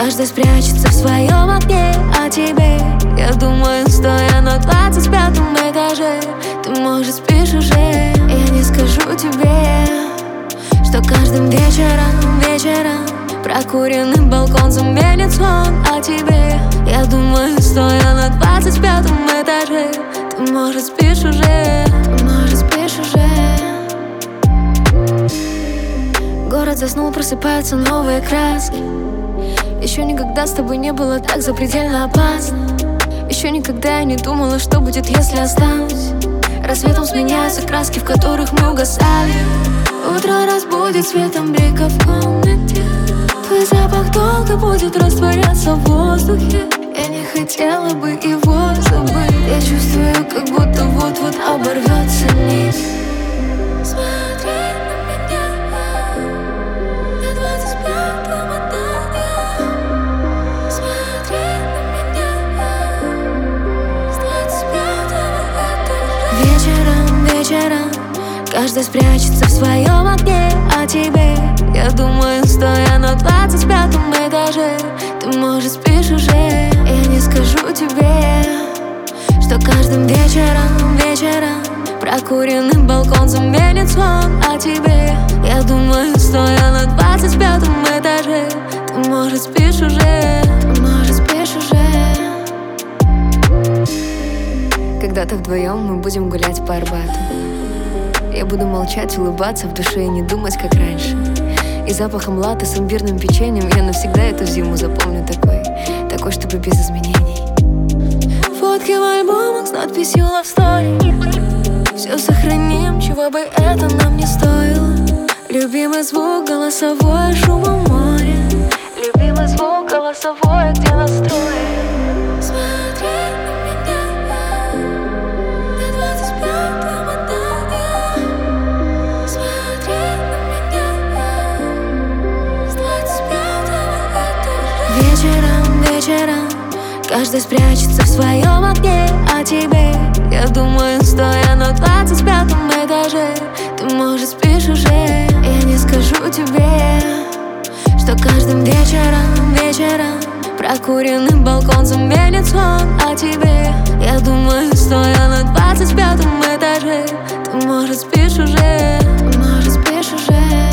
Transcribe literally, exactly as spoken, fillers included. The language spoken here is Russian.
Каждый спрячется в своем окне, а тебе, я думаю, стоя на двадцать пятом этаже, ты, может, спишь уже. Я не скажу тебе, что каждым вечером, вечером прокуренный балкон заменит сон, а тебе, я думаю, стоя на двадцать пятом этаже, ты, может, спишь уже, может, спишь уже. Город заснул, просыпаются новые краски. Еще никогда с тобой не было так запредельно опасно. Еще никогда я не думала, что будет, если останусь. Рассветом сменяются краски, в которых мы угасали. Утро разбудит светом блика в комнате. Твой запах долго будет растворяться в воздухе. Я не хотела бы его забыть. Я чувствую, как будто вот-вот оборвется низ. Смотри на меня на двадцать пятом этаже. Смотри на меня с двадцать пятого этажа. Вечером, вечером каждый спрячется в своем окне, а тебе, я думаю, стоя на двадцать пятом этаже, ты, может, спишь уже. Я не скажу тебе, что каждым вечером, вечером прокуренный балкон заменит сон, а тебе, я думаю, стоя на двадцать пятом этаже, ты, может, спишь уже, может, спишь уже. Когда-то вдвоем мы будем гулять по Арбату. Я буду молчать, улыбаться в душе и не думать, как раньше. И запахом латте с имбирным печеньем я навсегда эту зиму запомню такой, такой, чтобы без изменений. Фотки в альбомах с надписью Love Story. Все сохраним, чего бы это нам не стоило. Любимый звук голосовой, шумом моря. Любимый звук голосовой, где настрой. Смотри на меня на двадцать пятом этаже. Смотри на меня с двадцать пятого этажа. Вечером, вечером каждый спрячется в своем окне, а тебе, я думаю, стоя на двадцать пятом этаже, ты, может, спишь уже. Я не скажу тебе, что каждым вечером, вечером прокуренный балкон заменит сон, а тебе, я думаю, стоя на двадцать пятом этаже, ты, может, спишь уже, может, спишь уже.